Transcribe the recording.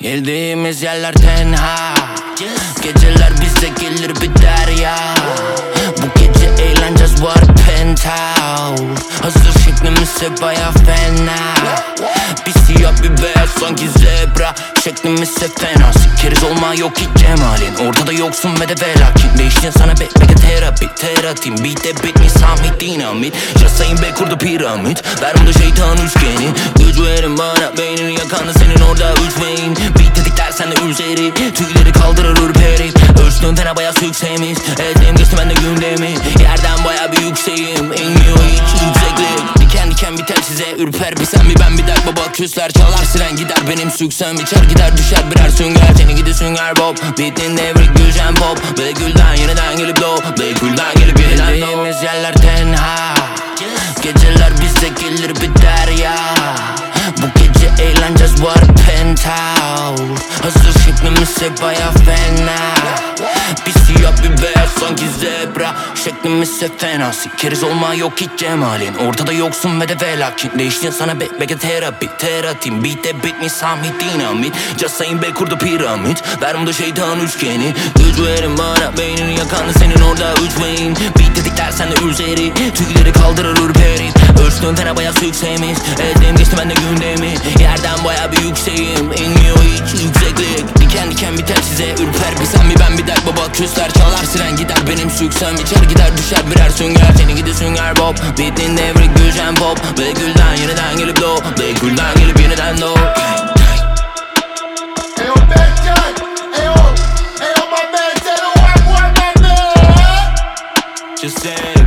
Geldiğimiz yerler tenha, geceler bize gelir bir derya. Bu gece eğleneceğiz var penthouse. Hazır şeklimiz baya fena. Bir siyah bir beyaz sanki zebra. Şeklimiz fena. Sikeriz olma yok hiç cemalin. Ortada yoksun ve de felakin. Değiştin sana bekle terapi. Teratim beat'e bitmiş Sami dinamit. Jasayın be kurdu piramit. Darımda şeytan üçgeni. Güç verin bana beynini yakandı senin orada üç beyin. Beat dedik dersen de üzeri. Tüyleri kaldırır ürperip. Ölçtüm fena baya süksemiz. Ezdim geçtim ben de gündemi. Yerden baya bir yükseğim. İnmiyor hiç yükseklik. Diken diken biter size ürper. Bir sen bir ben bir dert baba küsler. Çalar siren gider benim süksem. İçer gider düşer birer sünger. Seni gidi sünger bob. Beat'in devri gülşen pop. Blackgül'den yeniden gelip low. Blackgül'den gelip yeniden low. Geldiğimiz yerler tenha, geceler bize gelir bir derya. Bu gece eğleneceğiz var penthouse. Hazır şeklimiz baya fena. Bir siyah bir beyaz sanki zebra. Şeklimiz fena. Sikeriz olma yok hiç cemalin. Ortada yoksun ve de felakin. Değiştin sana bekle terapi. Teratim beat'e bitmiş Sami dinamit. Jasayın be kurdu piramit. Darımda şeytan üçgeni. Güç verin bana beynini yakandı senin orada üç beyin. Beat dedik dersen de üzeri. Tüyleri kaldırır ürperip. Ölçtüm fena baya süksemiz. Ezdim geçtim ben de gündemi. Yerden baya bir yükseğim. İnmiyor hiç yükseklik. Diken diken biter size ürper. Bir sen bir ben bir dert baba küsler. Çalar siren gider benim süksem. İçer gider düşer birer sünger. Seni gidi sünger bob. Beat'in devri gülşen pop. Blackgül'den yeniden gelip low. Blackgül'den gelip yeniden low. Ayo Bencan, ayo my man, tell the white boy my man. Just say